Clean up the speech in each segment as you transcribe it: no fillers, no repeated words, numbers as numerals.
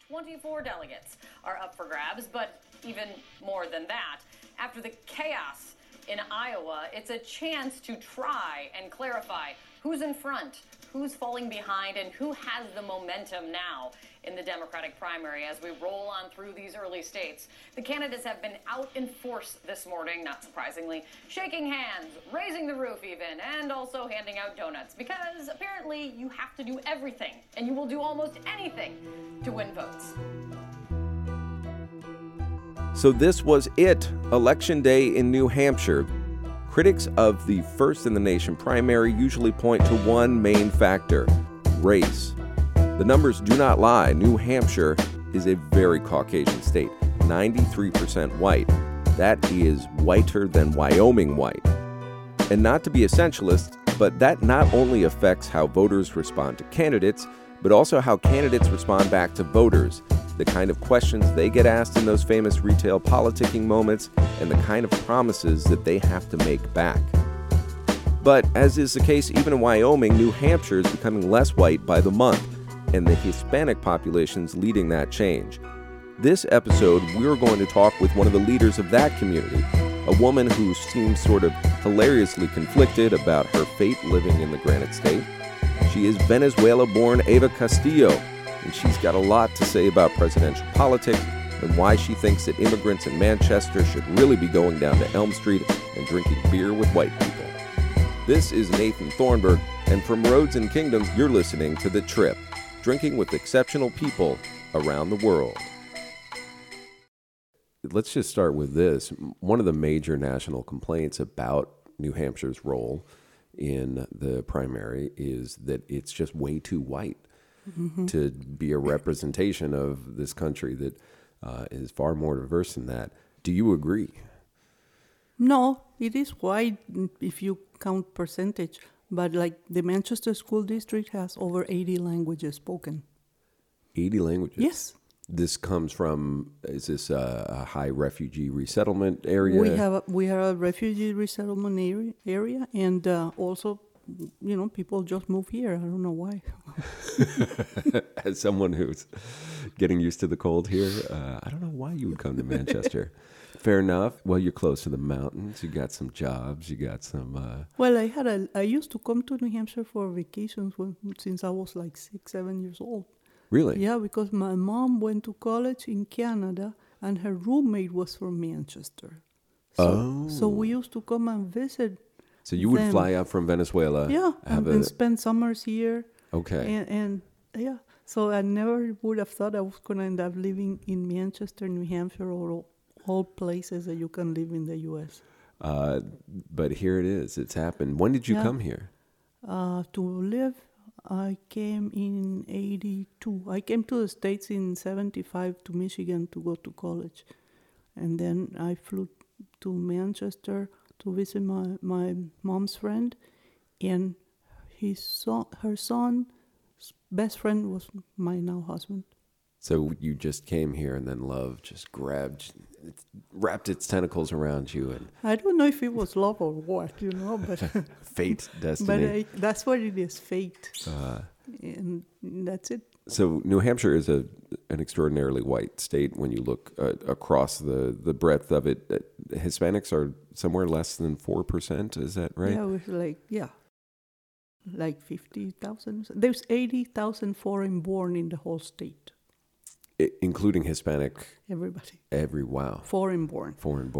24 delegates are up for grabs, but even more than that, after the chaos in Iowa, it's a chance to try and clarify who's in front, who's falling behind, and who has the momentum now in the Democratic primary as we roll on through these early states. The candidates have been out in force this morning, not surprisingly, shaking hands, raising the roof even, and also handing out donuts, because apparently you have to do everything, and you will do almost anything to win votes. So this was it, Election Day in New Hampshire. Critics of the first in the nation primary usually point to one main factor: race. The numbers do not lie. New Hampshire is a very Caucasian state, 93% white. That is whiter than Wyoming white. And not to be essentialist, but that not only affects how voters respond to candidates, but also how candidates respond back to voters, the kind of questions they get asked in those famous retail politicking moments, and the kind of promises that they have to make back. But as is the case even in Wyoming, New Hampshire is becoming less white by the month, and the Hispanic population's leading that change. This episode, we're going to talk with one of the leaders of that community, a woman who seems sort of hilariously conflicted about her fate living in the Granite State. She is Venezuela-born Eva Castillo, and she's got a lot to say about presidential politics and why she thinks that immigrants in Manchester should really be going down to Elm Street and drinking beer with white people. This is Nathan Thornburg, and from Roads and Kingdoms, you're listening to The Trip, drinking with exceptional people around the world. Let's just start with this. One of the major national complaints about New Hampshire's role in the primary is that it's just way too white to be a representation of this country that is far more diverse than that. Do you agree? No, it is white if you count percentage. But like the Manchester School District has over 80 languages spoken. 80 languages? Yes. This comes from, is this a high refugee resettlement area? We have a refugee resettlement area, and also, you know, people just move here. I don't know why. As someone who's getting used to the cold here, I don't know why you would come to Manchester. Fair enough. Well, you're close to the mountains. You got some jobs. You got some. Well, I used to come to New Hampshire for vacations since I was like 6, 7 years old. Really? Yeah, because my mom went to college in Canada, and her roommate was from Manchester. So we used to come and visit. So you would fly up from Venezuela. Yeah, and spend summers here. Okay. And yeah, so I never would have thought I was going to end up living in Manchester, New Hampshire, or all places that you can live in the U.S. But here it is. It's happened. When did you come here? To live, I came in 82. I came to the States in 75 to Michigan to go to college. And then I flew to Manchester to visit my mom's friend. And her son's best friend was my now husband. So you just came here and then love just wrapped its tentacles around you. And I don't know if it was love or what, you know, but fate, destiny. But that's what it is, fate. And that's it. So New Hampshire is an extraordinarily white state when you look across the breadth of it. Hispanics are somewhere less than 4%, is that right? Yeah, it was like 50,000. There's 80,000 foreign born in the whole state. Including Hispanic? Everybody. Wow. Foreign born.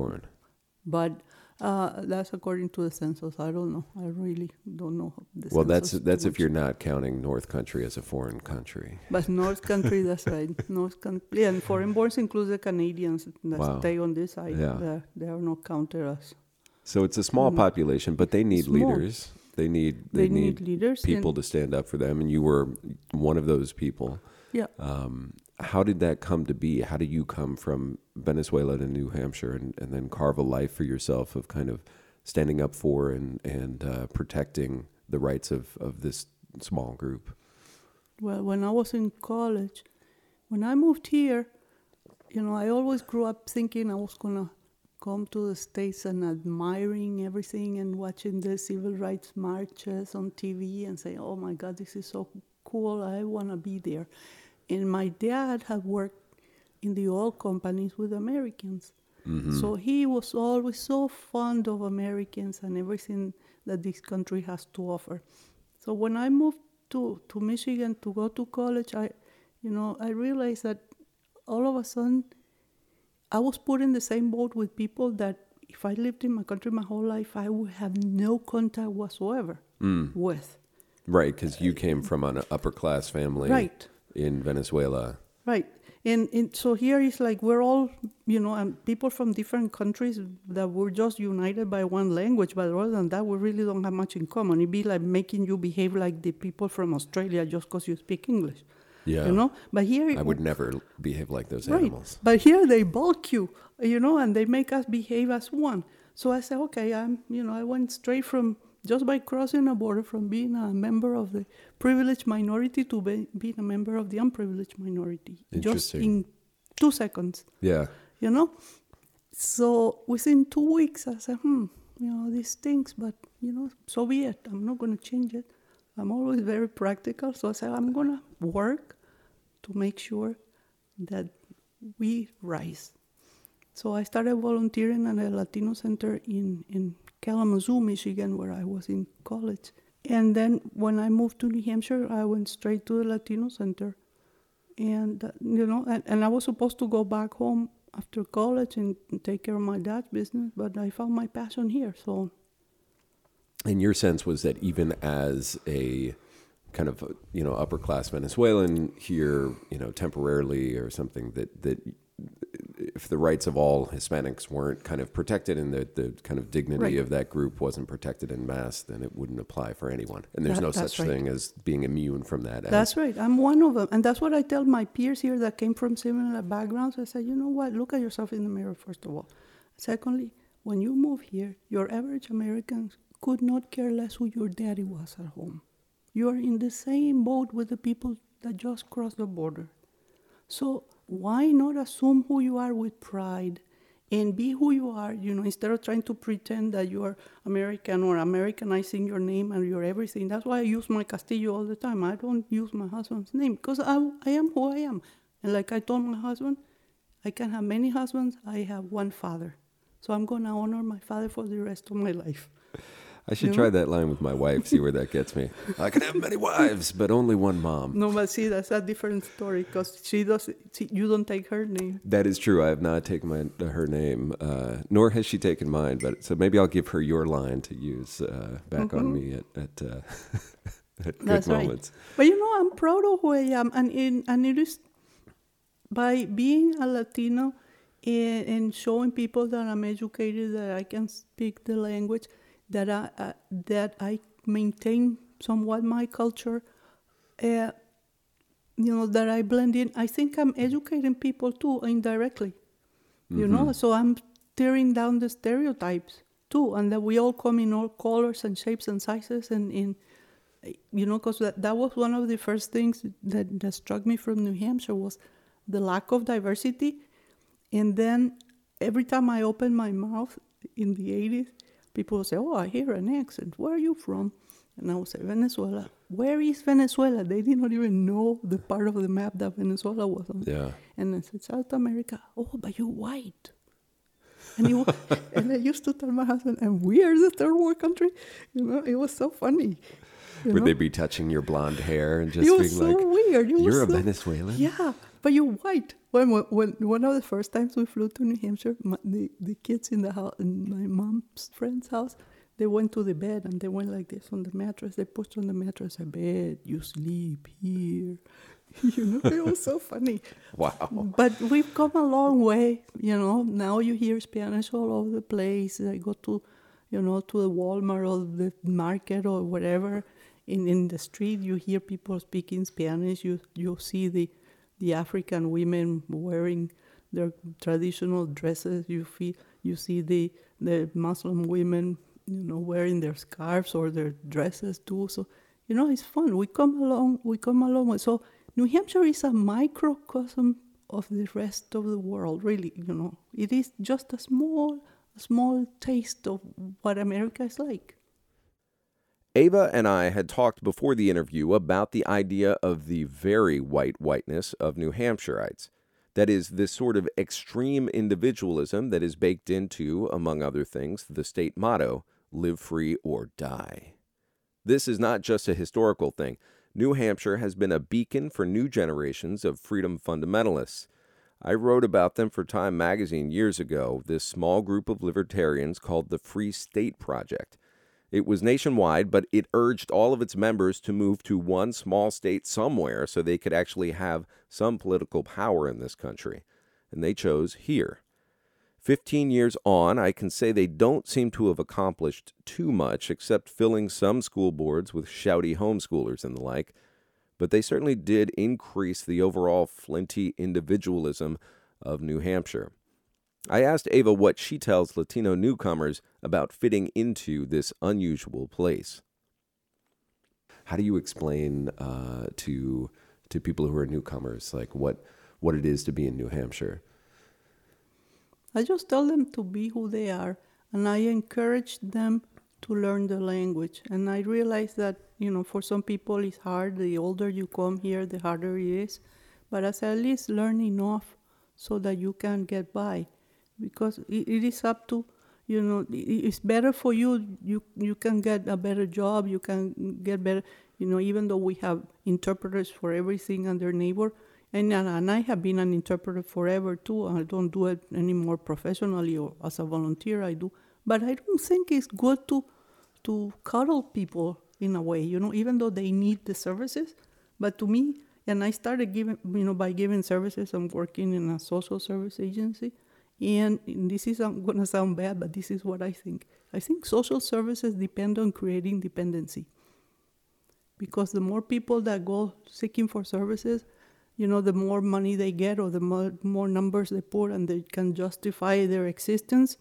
But that's according to the census. I don't know. I really don't know. Well, that's if you're not counting North Country as a foreign country. But North Country, that's right. North Country. And foreign borns include the Canadians that stay on this side. Yeah. They are not counted as. So it's a small population, but they need leaders. They need leaders, people to stand up for them, and you were one of those people. Yeah. How did that come to be? How did you come from Venezuela to New Hampshire and then carve a life for yourself of kind of standing up for and protecting the rights of this small group? Well, when I was in college, when I moved here, you know, I always grew up thinking I was going to come to the States and admiring everything and watching the civil rights marches on TV and say, oh my God, this is so cool, I want to be there. And my dad had worked in the oil companies with Americans. So he was always so fond of Americans and everything that this country has to offer. So when I moved to Michigan to go to college, I realized that all of a sudden I was put in the same boat with people that if I lived in my country my whole life, I would have no contact whatsoever with. Right, because you came from an upper-class family in Venezuela. Right. And so here it's like we're all, and people from different countries that were just united by one language, but other than that, we really don't have much in common. It'd be like making you behave like the people from Australia just because you speak English. Yeah. But here... I would never behave like those right. animals. But here they bulk you, and they make us behave as one. So I said, okay, I went straight from... just by crossing a border from being a member of the privileged minority to being a member of the unprivileged minority. Just in 2 seconds. Yeah. So within 2 weeks, I said, this stinks, but, so be it. I'm not going to change it. I'm always very practical. So I said, I'm going to work to make sure that we rise. So I started volunteering at a Latino center in Kalamazoo, Michigan, where I was in college. And then when I moved to New Hampshire, I went straight to the Latino Center. And, and I was supposed to go back home after college and take care of my dad's business, but I found my passion here, so. And your sense was that even as a kind of, upper-class Venezuelan here, temporarily or something, that if the rights of all Hispanics weren't kind of protected and the kind of dignity of that group wasn't protected en masse, then it wouldn't apply for anyone. And there's no such thing as being immune from that. That's right. I'm one of them. And that's what I tell my peers here that came from similar backgrounds. I say, you know what? Look at yourself in the mirror, first of all. Secondly, when you move here, your average American could not care less who your daddy was at home. You're in the same boat with the people that just crossed the border. So why not assume who you are with pride and be who you are, instead of trying to pretend that you are American or Americanizing your name and your everything. That's why I use my Castillo all the time. I don't use my husband's name because I am who I am. And like I told my husband, I can have many husbands. I have one father. So I'm going to honor my father for the rest of my life. I should try that line with my wife, see where that gets me. I can have many wives, but only one mom. No, but see, that's a different story because you don't take her name. That is true. I have not taken her name, nor has she taken mine. But so maybe I'll give her your line to use back on me at good that's moments. Right. But I'm proud of who I am, and it is by being a Latino and showing people that I'm educated, that I can speak the language, that I maintain somewhat my culture, that I blend in. I think I'm educating people too, indirectly, so I'm tearing down the stereotypes too, and that we all come in all colors and shapes and sizes, and because that was one of the first things that struck me from New Hampshire was the lack of diversity. And then every time I opened my mouth in the 80s, people would say, oh, I hear an accent. Where are you from? And I would say, Venezuela. Where is Venezuela? They did not even know the part of the map that Venezuela was on. Yeah. And I said, South America. Oh, but you're white. And, and I used to tell my husband, and we are the third world country. It was so funny. Would they be touching your blonde hair and just being like, so weird. You're a Venezuelan? Yeah, but you're white. When one of the first times we flew to New Hampshire, the kids in the house, in my mom's friend's house, they went to the bed and they went like this on the mattress. They pushed on the mattress, I bed, you sleep here. It was so funny. Wow. But we've come a long way, Now you hear Spanish all over the place. I go to, to the Walmart or the market or whatever. In the street, you hear people speaking Spanish. You see the African women wearing their traditional dresses. You see the Muslim women, wearing their scarves or their dresses too. So, it's fun. We come along. So New Hampshire is a microcosm of the rest of the world, really. It is just a small taste of what America is like. Ava and I had talked before the interview about the idea of the very whiteness of New Hampshireites. That is, this sort of extreme individualism that is baked into, among other things, the state motto, live free or die. This is not just a historical thing. New Hampshire has been a beacon for new generations of freedom fundamentalists. I wrote about them for Time magazine years ago, this small group of libertarians called the Free State Project. It was nationwide, but it urged all of its members to move to one small state somewhere so they could actually have some political power in this country. And they chose here. 15 years on, I can say they don't seem to have accomplished too much except filling some school boards with shouty homeschoolers and the like, but they certainly did increase the overall flinty individualism of New Hampshire. I asked Ava what she tells Latino newcomers about fitting into this unusual place. How do you explain to people who are newcomers, like what it is to be in New Hampshire? I just tell them to be who they are, and I encourage them to learn the language. And I realize that, for some people it's hard. The older you come here, the harder it is. But at least learn enough so that you can get by. Because it is up to, it's better for you. You can get a better job. You can get better, even though we have interpreters for everything and their neighbor. And I have been an interpreter forever too. I don't do it anymore professionally or as a volunteer I do. But I don't think it's good to coddle people in a way, even though they need the services. But to me, and I started by giving services. I'm working in a social service agency. And this is going to sound bad, but this is what I think. I think social services depend on creating dependency. Because the more people that go seeking for services, the more money they get or the more numbers they put and they can justify their existence.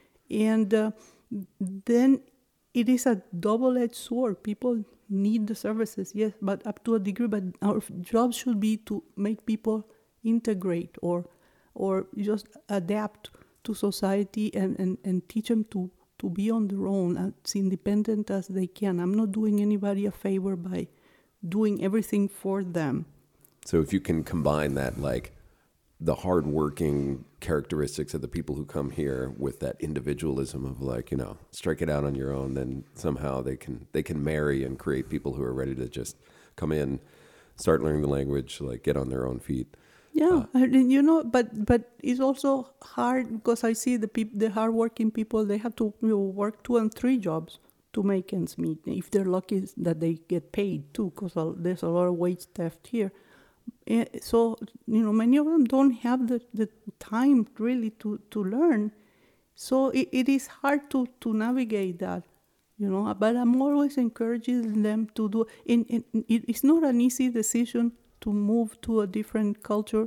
And then it is a double-edged sword. People need the services, yes, but up to a degree. But our job should be to make people integrate or just adapt to society and teach them to be on their own, as independent as they can. I'm not doing anybody a favor by doing everything for them. So if you can combine that, like the hardworking characteristics of the people who come here with that individualism of strike it out on your own, then somehow they can marry and create people who are ready to just come in, start learning the language, like get on their own feet. Yeah, but it's also hard because I see the hardworking people, they have to work 2 and 3 jobs to make ends meet. If they're lucky that they get paid too, because there's a lot of wage theft here. So, many of them don't have the time really to learn. So it is hard to navigate that, but I'm always encouraging them to do. It's not an easy decision to move to a different culture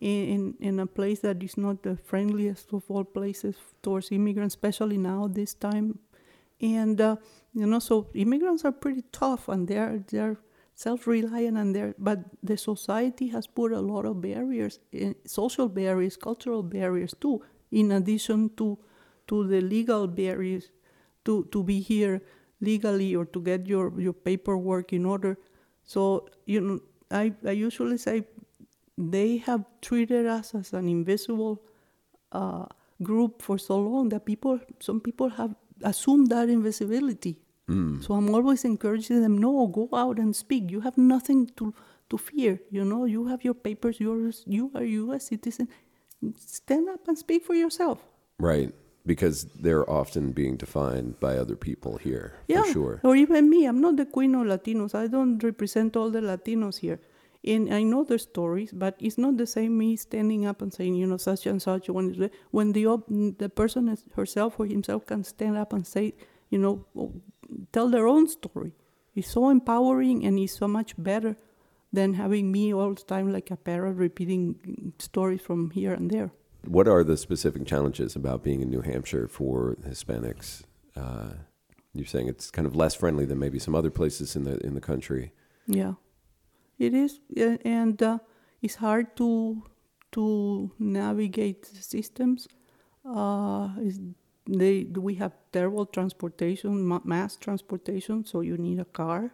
in a place that is not the friendliest of all places towards immigrants, especially now this time. And so immigrants are pretty tough, and they're self-reliant, but the society has put a lot of barriers, social barriers, cultural barriers too, in addition to the legal barriers to be here legally or to get your paperwork in order. So I usually say they have treated us as an invisible group for so long that some people have assumed that invisibility. So I'm always encouraging them, no, go out and speak. You have nothing to fear. You have your papers. You are a U.S. citizen. Stand up and speak for yourself. Right, because they're often being defined by other people here, for sure. Or even me. I'm not the queen of Latinos. I don't represent all the Latinos here. And I know their stories, but it's not the same me standing up and saying, such and such. When the person herself or himself can stand up and say, tell their own story. It's so empowering and it's so much better than having me all the time like a parrot repeating stories from here and there. What are the specific challenges about being in New Hampshire for Hispanics? You're saying it's kind of less friendly than maybe some other places in the country. Yeah, it is, and it's hard to navigate the systems. It's we have terrible transportation, mass transportation, so you need a car.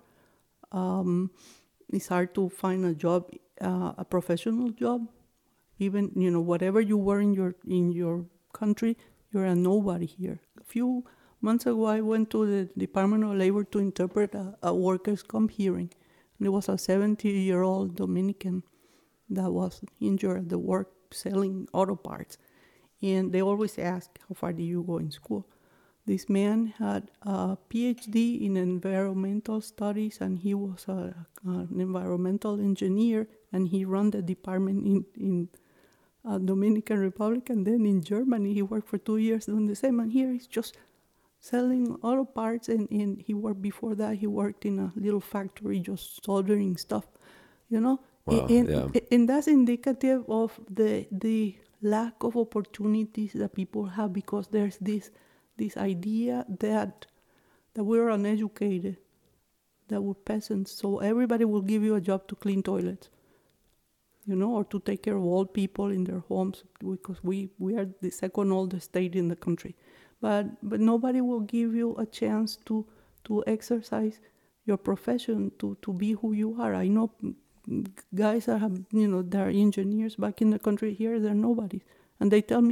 It's hard to find a job, a professional job. Even, whatever you were in your country, you're a nobody here. A few months ago, I went to the Department of Labor to interpret a workers' comp hearing. And it was a 70-year-old Dominican that was injured at the work selling auto parts. And they always ask, how far did you go in school? This man had a PhD in environmental studies, and he was an environmental engineer, and he ran the department in Dominican Republic, and then in Germany he worked for 2 years doing the same. And here he's just selling auto parts, and he worked before that. He worked in a little factory just soldering stuff, Wow, and that's indicative of the lack of opportunities that people have, because there's this idea that we're uneducated, that we're peasants, so everybody will give you a job to clean toilets, or to take care of old people in their homes, because we are the second oldest state in the country. But nobody will give you a chance to exercise your profession, to be who you are. I know guys that have, they're engineers back in the country here, they're nobodies. And they tell me,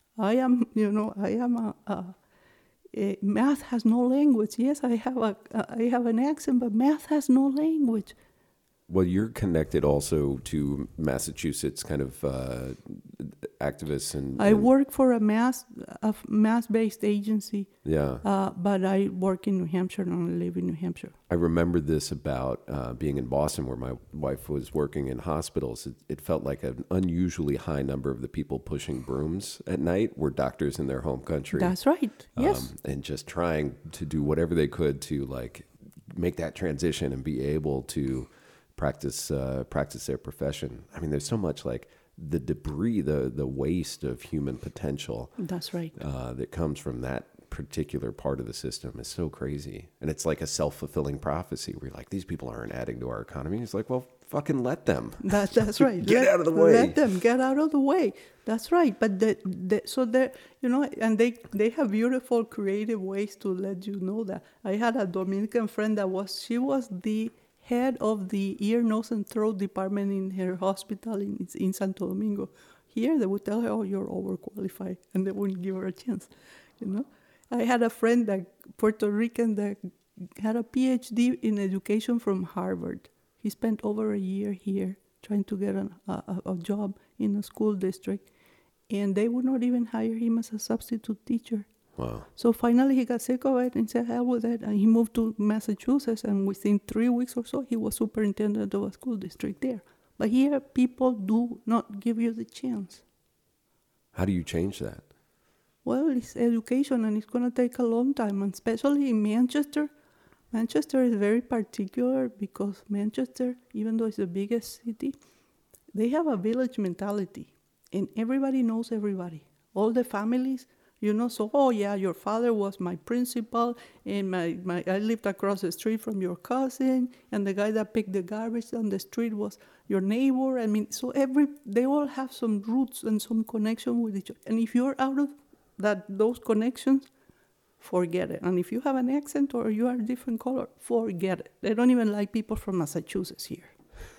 math has no language. Yes, I have an accent, but math has no language. Well, you're connected also to Massachusetts kind of activists, and I work for a mass-based agency. Yeah. But I work in New Hampshire and I live in New Hampshire. I remember this about being in Boston, where my wife was working in hospitals. It felt like an unusually high number of the people pushing brooms at night were doctors in their home country. That's right. Yes. And just trying to do whatever they could to make that transition and be able to practice their profession. I mean, there's so much the debris, the waste of human potential. That's right. That comes from that particular part of the system is so crazy. And it's like a self-fulfilling prophecy where you're like, these people aren't adding to our economy. It's like, well, fucking let them. That's right. Get out of the way. Let them get out of the way. That's right. But so they're, and they have beautiful, creative ways to let you know that. I had a Dominican friend she was the head of the ear, nose, and throat department in her hospital in Santo Domingo. Here, they would tell her, oh, you're overqualified, and they wouldn't give her a chance, I had a friend, Puerto Rican, that had a PhD in education from Harvard. He spent over a year here trying to get a job in a school district, and they would not even hire him as a substitute teacher. Wow. So finally he got sick of it and said, hell with it, and he moved to Massachusetts, and within 3 weeks or so, he was superintendent of a school district there. But here, people do not give you the chance. How do you change that? Well, it's education, and it's going to take a long time, and especially in Manchester. Manchester is very particular because Manchester, even though it's the biggest city, they have a village mentality, and everybody knows everybody. All the families, so, oh yeah, your father was my principal, and I lived across the street from your cousin, and the guy that picked the garbage on the street was your neighbor. I mean, so they all have some roots and some connection with each other. And if you're out of those connections, forget it. And if you have an accent or you are a different color, forget it. They don't even like people from Massachusetts here.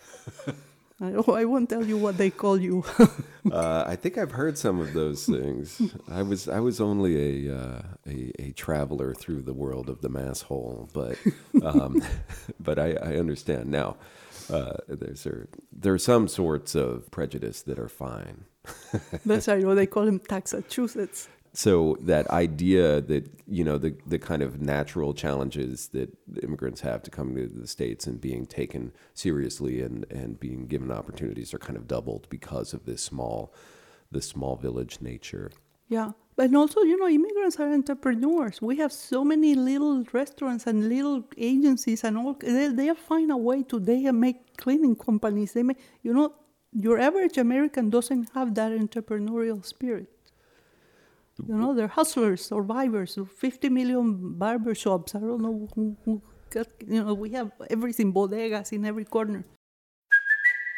I won't tell you what they call you. I think I've heard some of those things. I was only a traveler through the world of the mass hole, but I understand now. There are some sorts of prejudice that are fine. That's right. They call them Taxachusetts. So that idea that, the kind of natural challenges that immigrants have to come to the States and being taken seriously and being given opportunities are kind of doubled because of this small village nature. Yeah. But also, immigrants are entrepreneurs. We have so many little restaurants and little agencies and all. They'll find a way today and make cleaning companies. They make, your average American doesn't have that entrepreneurial spirit. They're hustlers, survivors, 50 million barbershops. I don't know who got, we have everything, bodegas in every corner. Hey,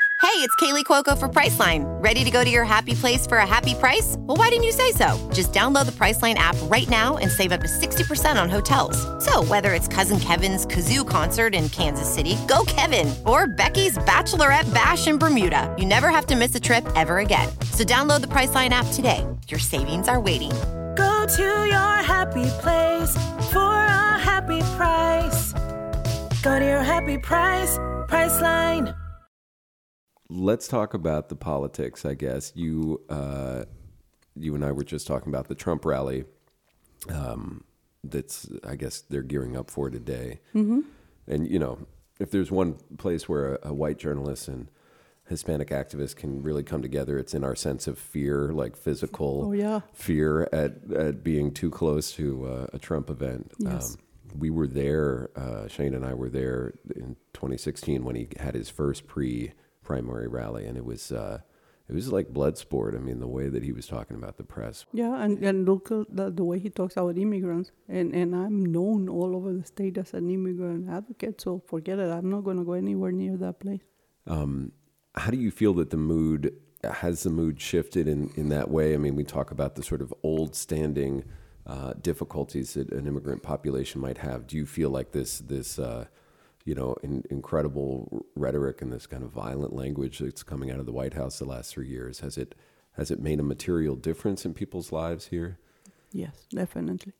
it's Kaylee Cuoco for Priceline. Ready to go to your happy place for a happy price? Well, why didn't you say so? Just download the Priceline app right now and save up to 60% on hotels. So whether it's Cousin Kevin's Kazoo Concert in Kansas City, go Kevin, or Becky's Bachelorette Bash in Bermuda, you never have to miss a trip ever again. So download the Priceline app today. Your savings are waiting. Go to your happy place for a happy price. Go to your happy price, Priceline. Let's talk about the politics, I guess. You and I were just talking about the Trump rally. That's, I guess, they're gearing up for today. Mm-hmm. And, you know, if there's one place where a white journalist and Hispanic activists can really come together, it's in our sense of fear, like physical fear at being too close to a Trump event. Yes. We were there, Shane and I were there in 2016 when he had his first pre-primary rally, and it was like blood sport. I mean, the way that he was talking about the press. Yeah, and look at the way he talks about immigrants. And I'm known all over the state as an immigrant advocate, so forget it. I'm not going to go anywhere near that place. How do you feel that the mood shifted in that way? I mean, we talk about the sort of old standing difficulties that an immigrant population might have. Do you feel like this incredible rhetoric and this kind of violent language that's coming out of the White House the last 3 years, has it made a material difference in people's lives here? Yes, definitely.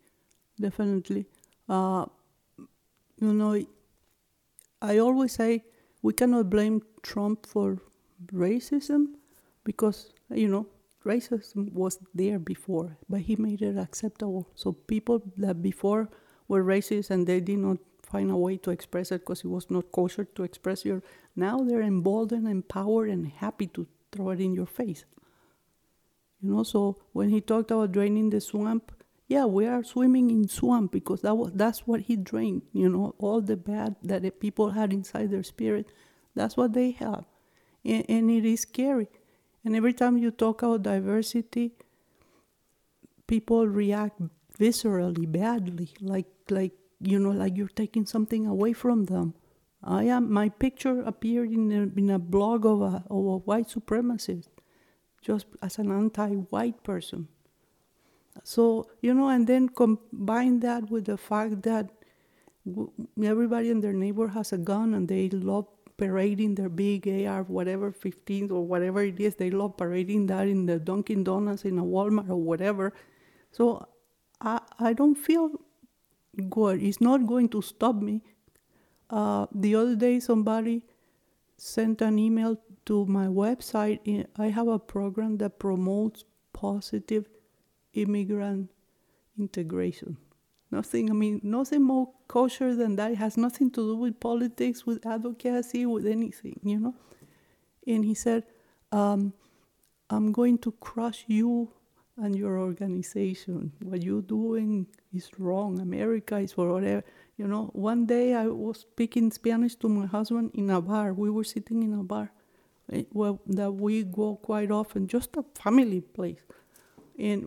I always say we cannot blame Trump for racism because, racism was there before, but he made it acceptable. So people that before were racist and they did not find a way to express it because it was not kosher to express now they're emboldened, empowered, and happy to throw it in your face. So when he talked about draining the swamp, yeah, we are swimming in swamp because that's what he drained. All the bad that the people had inside their spirit, that's what they have. And it is scary. And every time you talk about diversity, people react viscerally, badly, like you're taking something away from them. My picture appeared in a blog of a white supremacist, just as an anti-white person. So, and then combine that with the fact that everybody in their neighbor has a gun and they love parading their big AR, whatever, 15 or whatever it is. They love parading that in the Dunkin' Donuts, in a Walmart or whatever. So I don't feel good. It's not going to stop me. The other day, somebody sent an email to my website. I have a program that promotes positive immigrant integration. Nothing more kosher than that. It has nothing to do with politics, with advocacy, with anything, And he said, I'm going to crush you and your organization. What you're doing is wrong. America is for whatever. One day I was speaking Spanish to my husband in a bar. We were sitting in a bar that we go quite often, just a family place. And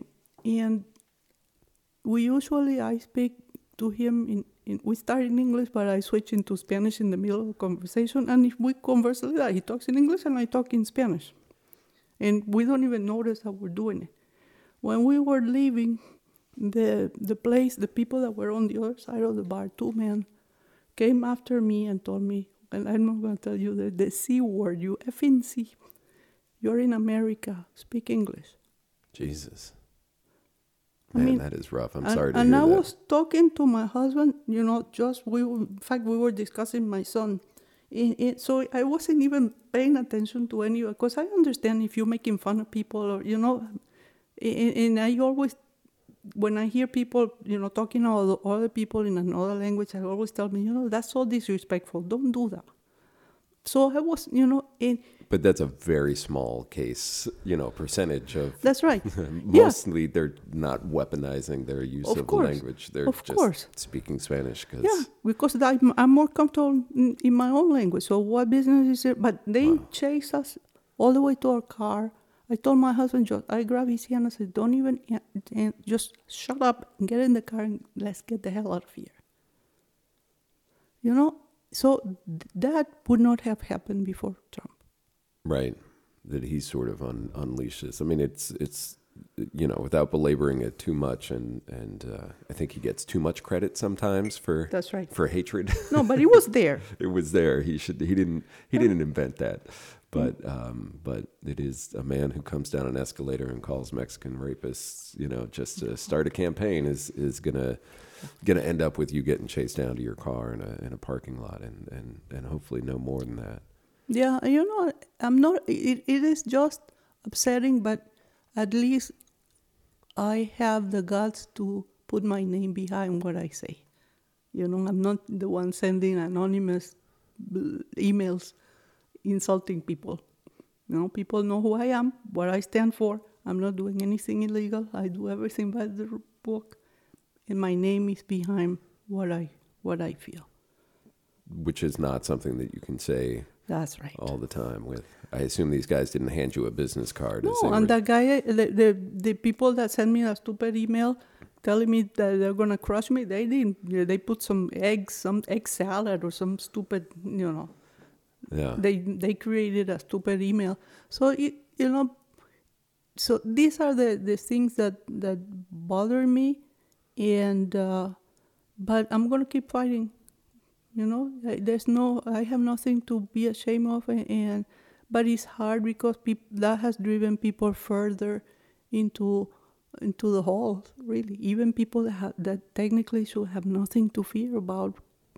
I speak to him we start in English, but I switch into Spanish in the middle of the conversation. And if we converse like that, he talks in English and I talk in Spanish. And we don't even notice that we're doing it. When we were leaving the place, the people that were on the other side of the bar, 2 men, came after me and told me, and I'm not going to tell you the C word, you effing C. You're in America, speak English. Jesus. Man, that is rough. I'm sorry to hear that. And I was talking to my husband, we were discussing my son. So I wasn't even paying attention to any, because I understand if you're making fun of people or, and I always, when I hear people, talking about other people in another language, I always tell me, that's so disrespectful. Don't do that. So I was, But that's a very small case, percentage of... That's right. Mostly they're not weaponizing their use of language. They're just speaking Spanish. Because I'm more comfortable in my own language. So what business is it? But they chase us all the way to our car. I told my husband, I grabbed his hand and I said, don't even, just shut up and get in the car and let's get the hell out of here. So that would not have happened before Trump. Right. That he sort of unleashes. I mean, it's without belaboring it too much, and I think he gets too much credit sometimes for That's right. for hatred. No, but it was there. It was there. He didn't invent that, but it is a man who comes down an escalator and calls Mexican rapists, just to start a campaign is gonna end up with you getting chased down to your car in a parking lot, and hopefully no more than that. Yeah, I'm not. It is just upsetting, but at least I have the guts to put my name behind what I say. I'm not the one sending anonymous emails insulting people. People know who I am, what I stand for. I'm not doing anything illegal. I do everything by the book, and my name is behind what I feel. Which is not something that you can say. That's right. All the time. I assume these guys didn't hand you a business card. No, and that guy, the people that sent me a stupid email telling me that they're gonna crush me, they didn't. They put some egg salad or some stupid, Yeah. They created a stupid email. So so these are the things that bother me, and but I'm gonna keep fighting. I have nothing to be ashamed of, but it's hard because that has driven people further into the hole. Really, even people that technically should have nothing to fear about,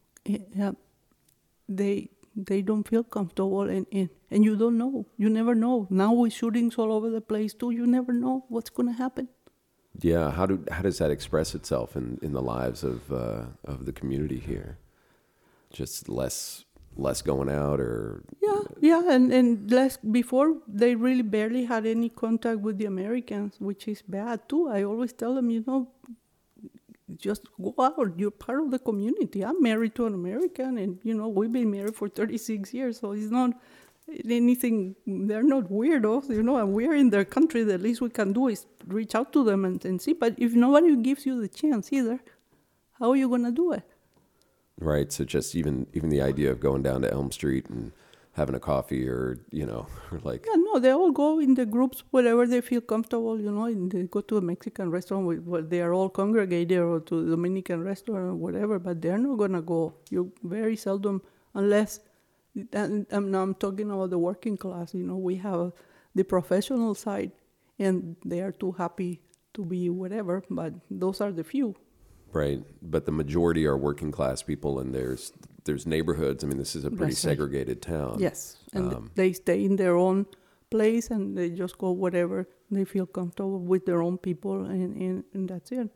they don't feel comfortable, and you don't know. You never know. Now with shootings all over the place too, you never know what's going to happen. Yeah, how does that express itself in the lives of the community here? Just less going out, or and less. Before, they really barely had any contact with the Americans, which is bad too. I always tell them, just go out. You're part of the community. I'm married to an American, and we've been married for 36 years, so it's not anything. They're not weirdos, and we're in their country. The least we can do is reach out to them and see. But if nobody gives you the chance either, how are you gonna do it? Right. So just even the idea of going down to Elm Street and having a coffee, or or like. Yeah, no, they all go in the groups wherever they feel comfortable. And they go to a Mexican restaurant where they are all congregated, or to a Dominican restaurant or whatever. But they're not gonna go. You very seldom, unless. And I'm talking about the working class. We have the professional side, and they are too happy to be whatever. But those are the few. Right, but the majority are working class people, and there's neighborhoods. I mean, this is a pretty segregated town. Yes, and they stay in their own place, and they just go wherever they feel comfortable with their own people, and that's it.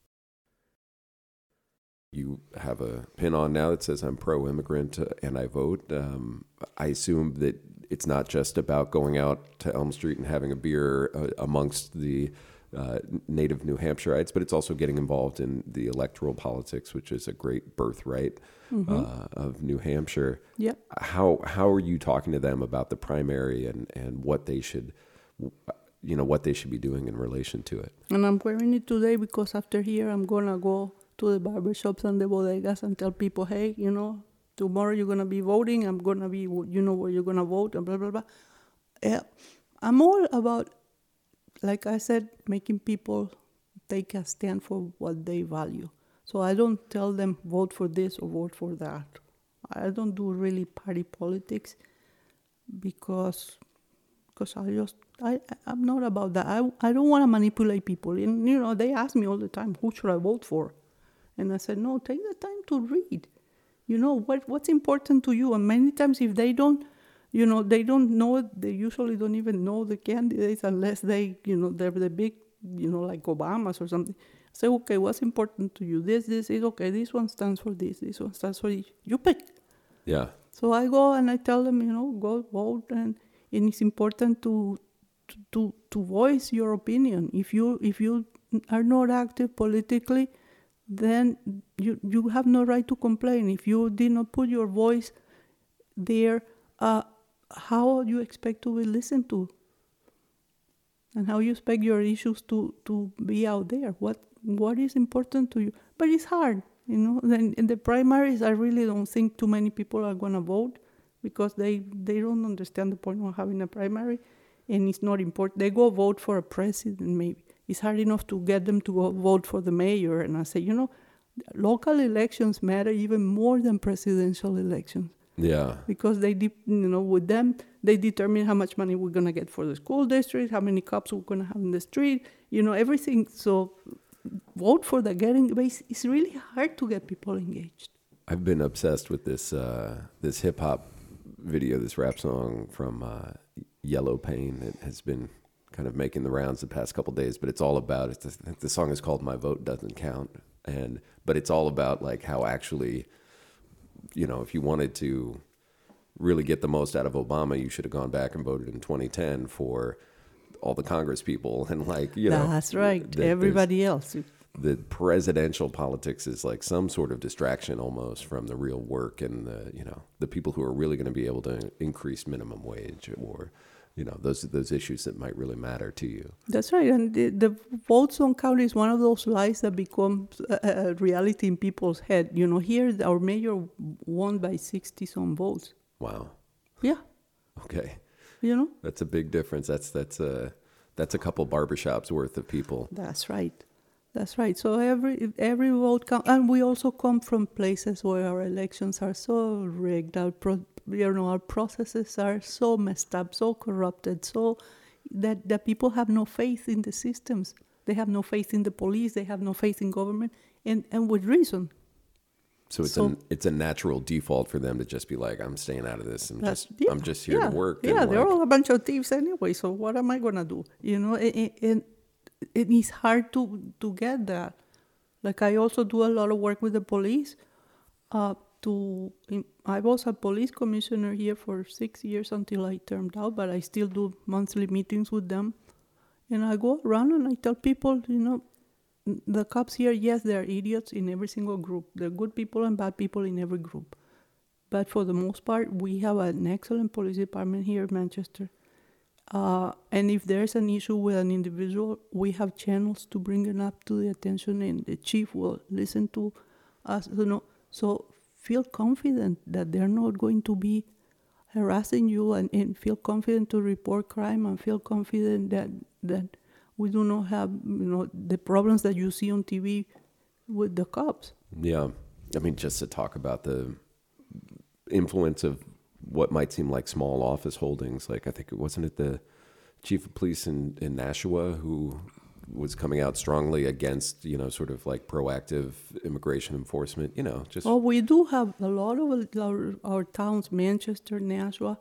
You have a pin on now that says I'm pro-immigrant and I vote. I assume that it's not just about going out to Elm Street and having a beer amongst the native New Hampshireites, but it's also getting involved in the electoral politics, which is a great birthright of New Hampshire. Yep. How are you talking to them about the primary and what they should be doing in relation to it? And I'm wearing it today because after here I'm gonna go to the barbershops and the bodegas and tell people, hey, tomorrow you're gonna be voting. I'm gonna be, where you're gonna vote, and blah blah blah. I'm all about, like I said, making people take a stand for what they value. So I don't tell them vote for this or vote for that. I don't do really party politics because I'm not about that. I don't want to manipulate people. And, they ask me all the time, who should I vote for? And I said, no, take the time to read. What's important to you. And many times if they don't, they don't know it. They usually don't even know the candidates unless they're the big, like Obama's or something. Say, okay, what's important to you? This is okay. This one stands for this. This one stands for this. You pick. Yeah. So I go and I tell them, go vote, and it's important to voice your opinion. If you are not active politically, then you have no right to complain. If you did not put your voice there, how you expect to be listened to? And how you expect your issues to be out there? What is important to you? But it's hard, Then in the primaries, I really don't think too many people are going to vote because they don't understand the point of having a primary, and it's not important. They go vote for a president maybe. It's hard enough to get them to go vote for the mayor. And I say, local elections matter even more than presidential elections. Yeah. Because with them, they determine how much money we're going to get for the school district, how many cops we're going to have in the street, everything. So vote for the getting base. It's really hard to get people engaged. I've been obsessed with this hip hop video, this rap song from Yellow Pain. It has been kind of making the rounds the past couple days, but it's all about it. The song is called "My Vote Doesn't Count," but it's all about like how actually, if you wanted to really get the most out of Obama, you should have gone back and voted in 2010 for all the Congress people and That's right. Everybody else. The presidential politics is like some sort of distraction almost from the real work and the people who are really going to be able to increase minimum wage or those issues that might really matter to you. That's right. And the votes don't count is one of those lies that becomes a reality in people's head. Here our mayor won by 60-some votes. Wow. Yeah. Okay. That's a big difference. That's a couple barbershops worth of people. That's right. So every vote counts. And we also come from places where our elections are so rigged. Our processes are so messed up, so corrupted, so that people have no faith in the systems. They have no faith in the police. They have no faith in government, and with reason. So it's a natural default for them to just be like, I'm staying out of this. I'm just here to work. Yeah, they're all a bunch of thieves anyway. So what am I gonna do? And it is hard to get that. Like I also do a lot of work with the police. I was a police commissioner here for 6 years until I termed out, but I still do monthly meetings with them. And I go around and I tell people, the cops here, yes, there are idiots in every single group. There are good people and bad people in every group. But for the most part, we have an excellent police department here in Manchester. And if there's an issue with an individual, we have channels to bring it up to the attention, and the chief will listen to us. So feel confident that they're not going to be harassing you, and feel confident to report crime, and feel confident that we do not have the problems that you see on TV with the cops. Yeah. I mean, just to talk about the influence of what might seem like small office holdings. Like, I think, wasn't it the chief of police in Nashua who was coming out strongly against, sort of like proactive immigration enforcement, just... Oh, we do have a lot of our towns, Manchester, Nashua,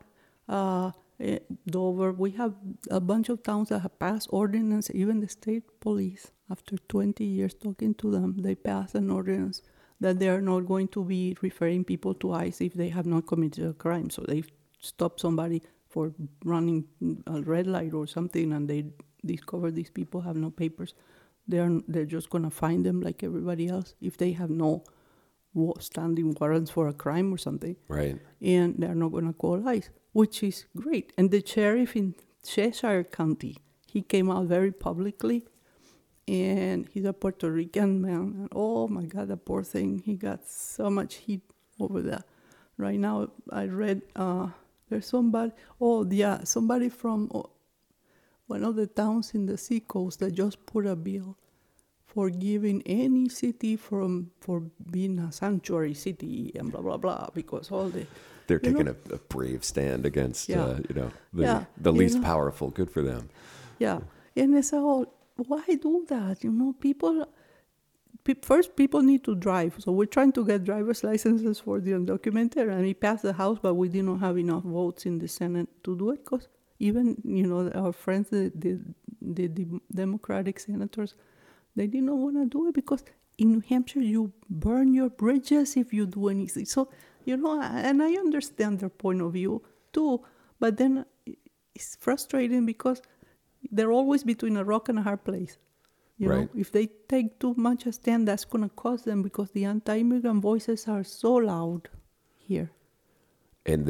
Dover. We have a bunch of towns that have passed ordinance. Even the state police, after 20 years talking to them, they passed an ordinance that they are not going to be referring people to ICE if they have not committed a crime. So they stop somebody for running a red light or something, and they discover these people have no papers. They're just going to find them like everybody else if they have no standing warrants for a crime or something. Right. And they're not going to call ICE, which is great. And the sheriff in Cheshire County, he came out very publicly, and he's a Puerto Rican man. And oh my God, the poor thing, he got so much heat over that. Right now, I read there's somebody from one of the towns in the seacoast that just put a bill for giving any city for being a sanctuary city and blah, blah, blah, because all the... They're taking a brave stand against, the least powerful. Good for them. Yeah. And I said, why do that? People need to drive. So we're trying to get driver's licenses for the undocumented, and we passed the House, but we did not have enough votes in the Senate to do it, because even, our friends, the Democratic senators, they did not want to do it, because in New Hampshire, you burn your bridges if you do anything. So, and I understand their point of view too, but then it's frustrating because they're always between a rock and a hard place. Right. If they take too much a stand, that's going to cost them, because the anti-immigrant voices are so loud here. And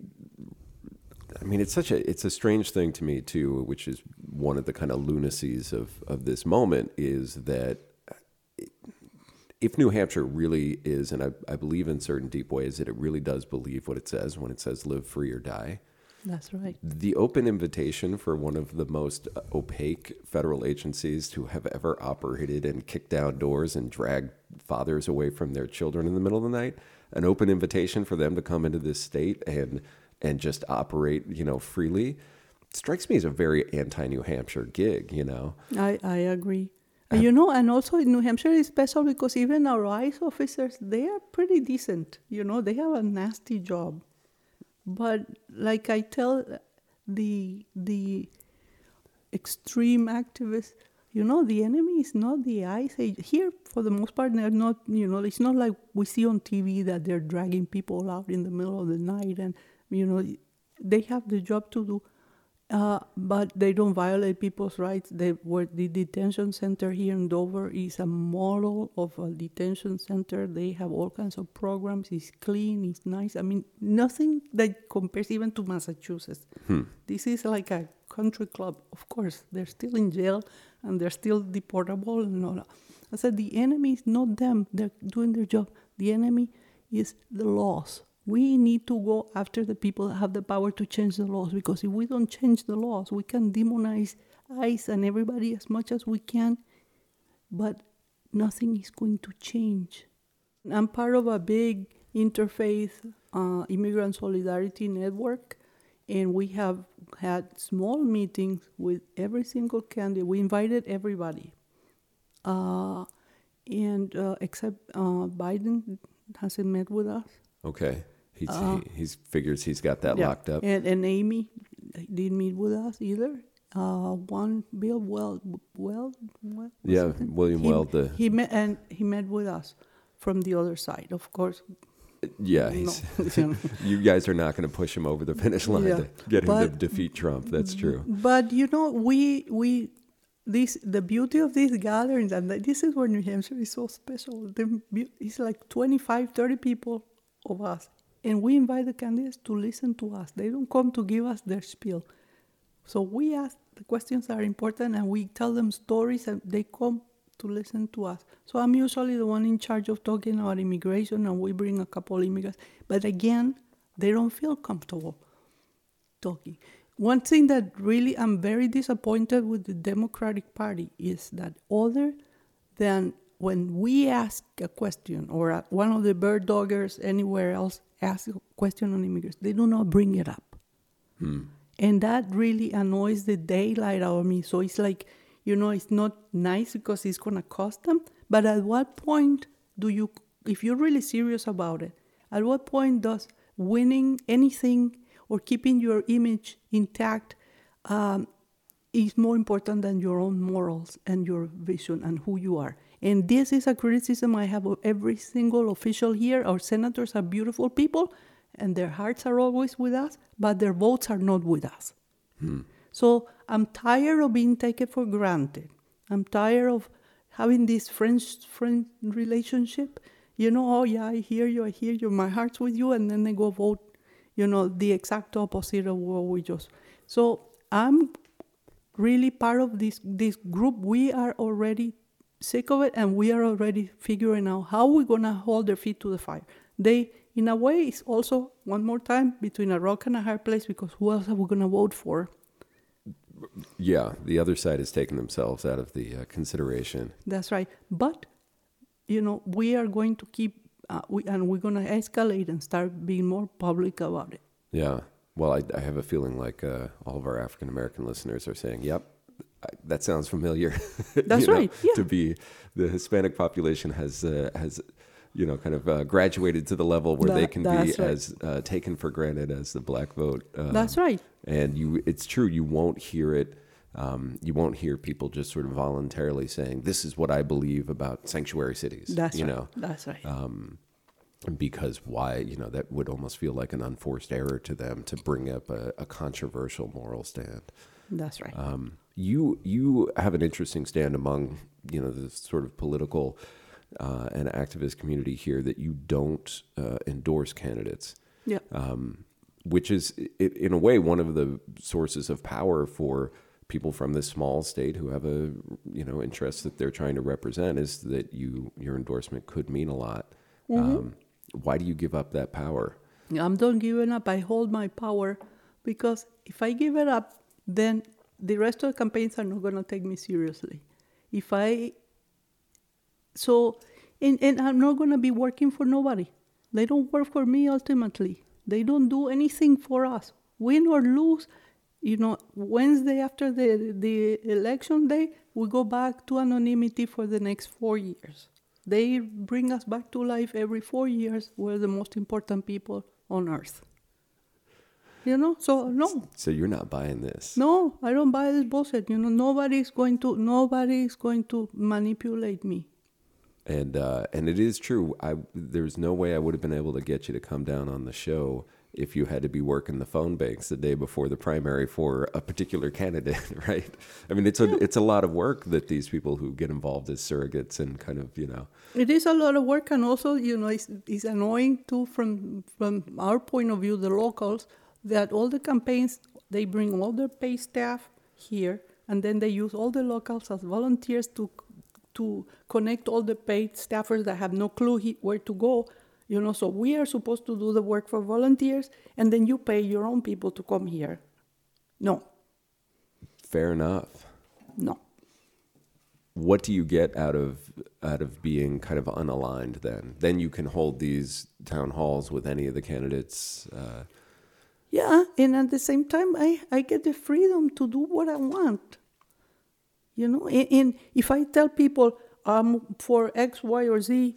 it's a strange thing to me too, which is one of the kind of lunacies of this moment, is that if New Hampshire really is, and I believe in certain deep ways that it really does believe what it says when it says live free or die. That's right. The open invitation for one of the most opaque federal agencies to have ever operated and kicked down doors and dragged fathers away from their children in the middle of the night, an open invitation for them to come into this state and just operate, freely, strikes me as a very anti-New Hampshire gig, I agree. And also in New Hampshire is special because even our ICE officers, they are pretty decent. They have a nasty job. But like I tell the extreme activists, the enemy is not the ICE. Here, for the most part, they're not, it's not like we see on TV that they're dragging people out in the middle of the night and, they have the job to do. But they don't violate people's rights. The detention center here in Dover is a model of a detention center. They have all kinds of programs. It's clean, it's nice. I mean, nothing that compares even to Massachusetts. This is like a country club. Of course, they're still in jail and they're still deportable and all that. I said the enemy is not them. They're doing their job. The enemy is the laws. We need to go after the people that have the power to change the laws, because if we don't change the laws, we can demonize ICE and everybody as much as we can, but nothing is going to change. I'm part of a big interfaith immigrant solidarity network, and we have had small meetings with every single candidate. We invited everybody, except Biden hasn't met with us. Okay. He figures he's got that locked up. And Amy didn't meet with us either. One Bill Weld. William Weld. He met with us from the other side, of course. Yeah, you guys are not going to push him over the finish line to get him to defeat Trump. That's true. But the beauty of these gatherings, and this is where New Hampshire is so special. It's like 25, 30 people of us. And we invite the candidates to listen to us. They don't come to give us their spiel. So we ask the questions that are important and we tell them stories and they come to listen to us. So I'm usually the one in charge of talking about immigration and we bring a couple immigrants. But again, they don't feel comfortable talking. One thing that really I'm very disappointed with the Democratic Party is that other than when we ask a question or one of the bird doggers anywhere else asks a question on immigrants, they do not bring it up. And that really annoys the daylight out of me. So it's like, it's not nice because it's going to cost them. But at what point if you're really serious about it, at what point does winning anything or keeping your image intact is more important than your own morals and your vision and who you are? And this is a criticism I have of every single official here. Our senators are beautiful people, and their hearts are always with us, but their votes are not with us. So I'm tired of being taken for granted. I'm tired of having this friend relationship. Oh yeah, I hear you, my heart's with you, and then they go vote, the exact opposite of what we just. So I'm really part of this group. We are already sick of it, and we are already figuring out how we're going to hold their feet to the fire. They, in a way, is also, one more time, between a rock and a hard place, because who else are we going to vote for? Yeah, the other side is taking themselves out of the consideration. That's right. But, we are going to keep, and we're going to escalate and start being more public about it. Yeah. Well, I have a feeling like all of our African-American listeners are saying, yep, that sounds familiar. That's right. Yeah. To be the Hispanic population has kind of graduated to the level where they can be right. as taken for granted as the black vote. That's right. And it's true. You won't hear it. You won't hear people just sort of voluntarily saying, "This is what I believe about sanctuary cities." That's right. That's right. Because why? That would almost feel like an unforced error to them to bring up a controversial moral stand. That's right. You have an interesting stand among the sort of political and activist community here that you don't endorse candidates. Yeah. Which is in a way one of the sources of power for people from this small state who have a, interest that they're trying to represent is that your endorsement could mean a lot. Why do you give up that power? I'm not giving up. I hold my power because if I give it up, then the rest of the campaigns are not going to take me seriously. And I'm not going to be working for nobody. They don't work for me ultimately. They don't do anything for us. Win or lose, Wednesday after the election day, we go back to anonymity for the next 4 years. They bring us back to life every 4 years. We're the most important people on earth. So no. So you're not buying this? No, I don't buy this bullshit. Nobody's going to manipulate me. And it is true. There's no way I would have been able to get you to come down on the show if you had to be working the phone banks the day before the primary for a particular candidate, right? I mean, it's a lot of work that these people who get involved as surrogates and kind of, It is a lot of work, and also, it's annoying too from our point of view, the locals, that all the campaigns, they bring all their paid staff here, and then they use all the locals as volunteers to connect all the paid staffers that have no clue where to go. So we are supposed to do the work for volunteers, and then you pay your own people to come here. No. Fair enough. No. What do you get out of being kind of unaligned then? Then you can hold these town halls with any of the candidates. Yeah, and at the same time, I get the freedom to do what I want. And if I tell people I'm for X, Y, or Z,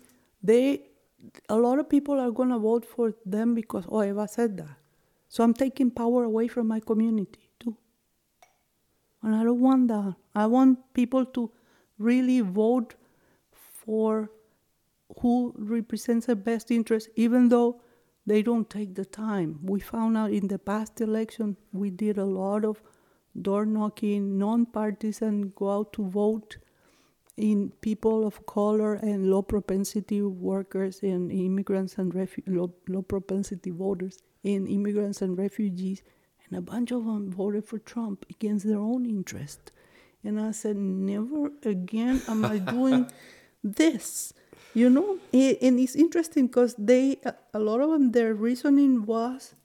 a lot of people are going to vote for them because, Eva said that. So I'm taking power away from my community, too. And I don't want that. I want people to really vote for who represents their best interest, even though they don't take the time. We found out in the past election, we did a lot of door knocking, non-partisan, go out to vote in people of color and low propensity workers and immigrants and low propensity voters and immigrants and refugees. And a bunch of them voted for Trump against their own interest. And I said, never again am I doing this. And it's interesting because a lot of them, their reasoning was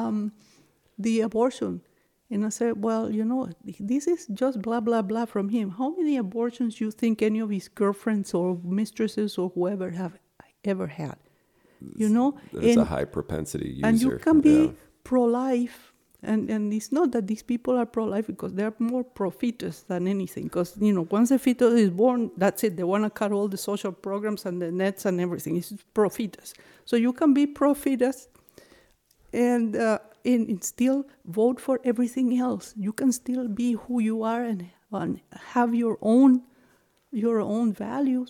the abortion. And I said, well, this is just blah, blah, blah from him. How many abortions do you think any of his girlfriends or mistresses or whoever have ever had? It's a high propensity user. And you can be pro-life. And it's not that these people are pro-life because they're more pro-fetus than anything. Because, once a fetus is born, that's it. They want to cut all the social programs and the nets and everything. It's pro-fetus. So you can be pro-fetus and still vote for everything else. You can still be who you are and have your own values.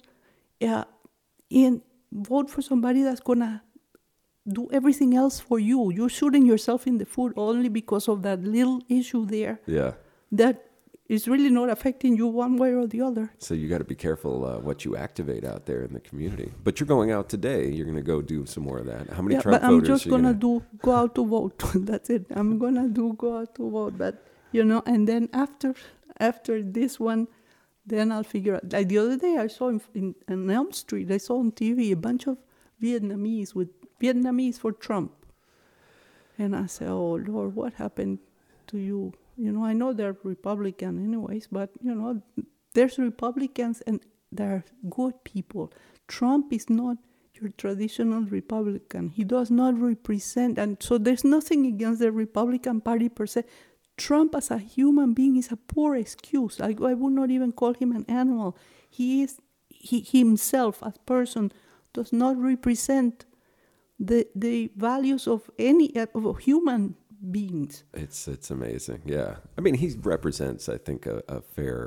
And vote for somebody that's going to do everything else for you. You're shooting yourself in the foot only because of that little issue there. Yeah. That is really not affecting you one way or the other. So you got to be careful what you activate out there in the community. But you're going out today. You're going to go do some more of that. How many Trump voters? I'm just going to go out to vote. That's it. I'm going to go out to vote. But, and then after this one, then I'll figure out. Like the other day, I saw in Elm Street, I saw on TV a bunch of Vietnamese with Vietnamese for Trump. And I said, oh, Lord, what happened to you? I know they're Republican anyways, but, there's Republicans and they're good people. Trump is not your traditional Republican. He does not represent, and so there's nothing against the Republican Party per se. Trump as a human being is a poor excuse. I would not even call him an animal. He himself as person does not represent the values of any of human beings. It's amazing. Yeah. I mean, he represents, I think, a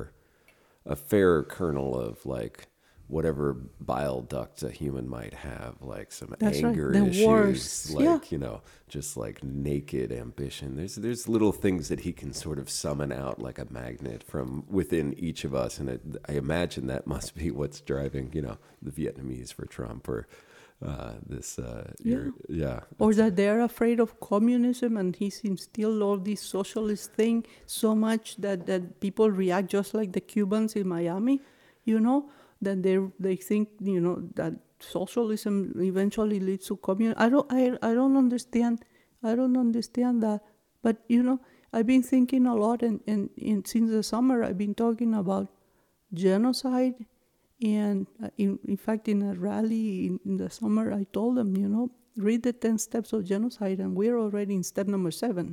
fair kernel of like whatever bile duct a human might have, like some anger issues, worst. like, just like naked ambition. There's little things that he can sort of summon out like a magnet from within each of us. And I imagine that must be what's driving, the Vietnamese for Trump or Or that they're afraid of communism, and he's instilled all this socialist thing so much that people react just like the Cubans in Miami, that they think, that socialism eventually leads to communism. I don't understand that. But, I've been thinking a lot, and since the summer I've been talking about genocide. And in fact, in a rally in the summer, I told them, read the 10 steps of genocide, and we're already in step number 7.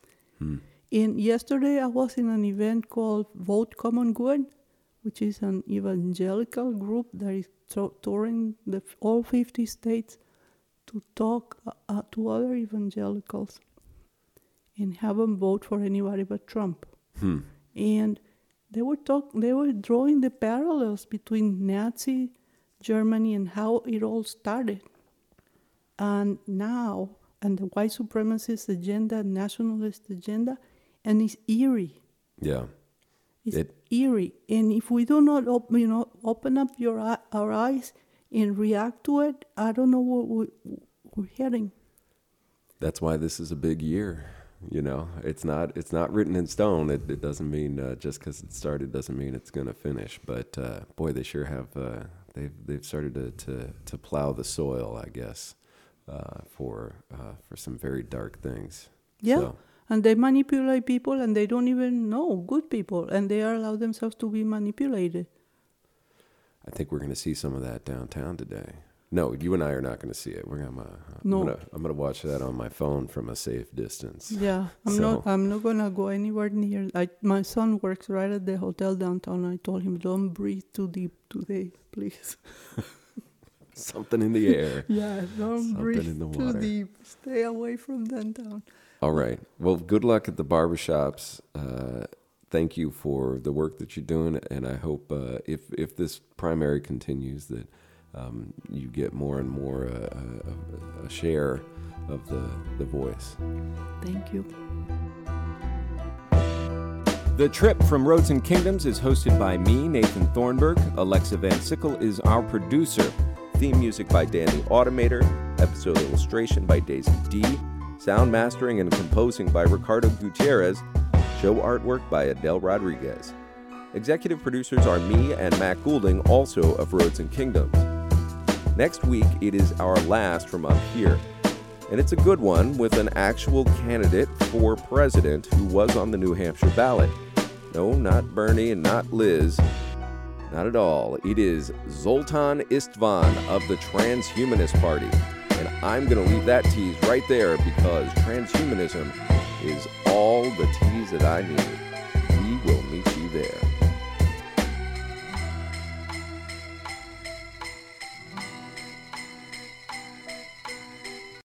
And yesterday I was in an event called Vote Common Good, which is an evangelical group that is touring all 50 states to talk to other evangelicals and have them vote for anybody but Trump. And they were drawing the parallels between Nazi Germany and how it all started. And now, and the white supremacist agenda, nationalist agenda, and it's eerie. Yeah. It's eerie. And if we do not open up our eyes and react to it, I don't know where we're heading. That's why this is a big year. It's not written in stone. It doesn't mean just because it started doesn't mean it's going to finish. But boy, they sure have. They've started to plow the soil, I guess, for some very dark things. Yeah, so. And they manipulate people, and they don't even know good people, and they allow themselves to be manipulated. I think we're going to see some of that downtown today. No, you and I are not going to see it. I'm going to watch that on my phone from a safe distance. Yeah, I'm not going to go anywhere near. My son works right at the hotel downtown. I told him, don't breathe too deep today, please. Something in the air. Yeah, don't breathe too deep. Stay away from downtown. All right. Well, good luck at the barbershops. Thank you for the work that you're doing, and I hope if this primary continues that you get more and more a share of the voice. Thank you. The Trip from Roads and Kingdoms is hosted by me, Nathan Thornburg. Alexa Van Sickle is our producer. Theme music by Danny Automator. Episode illustration by Daisy D. Sound mastering and composing by Ricardo Gutierrez. Show artwork by Adele Rodriguez. Executive producers are me and Matt Goulding, also of Roads and Kingdoms. Next week, it is our last from up here. And it's a good one with an actual candidate for president who was on the New Hampshire ballot. No, not Bernie and not Liz. Not at all. It is Zoltan Istvan of the Transhumanist Party. And I'm going to leave that tease right there because transhumanism is all the tease that I need. We will meet you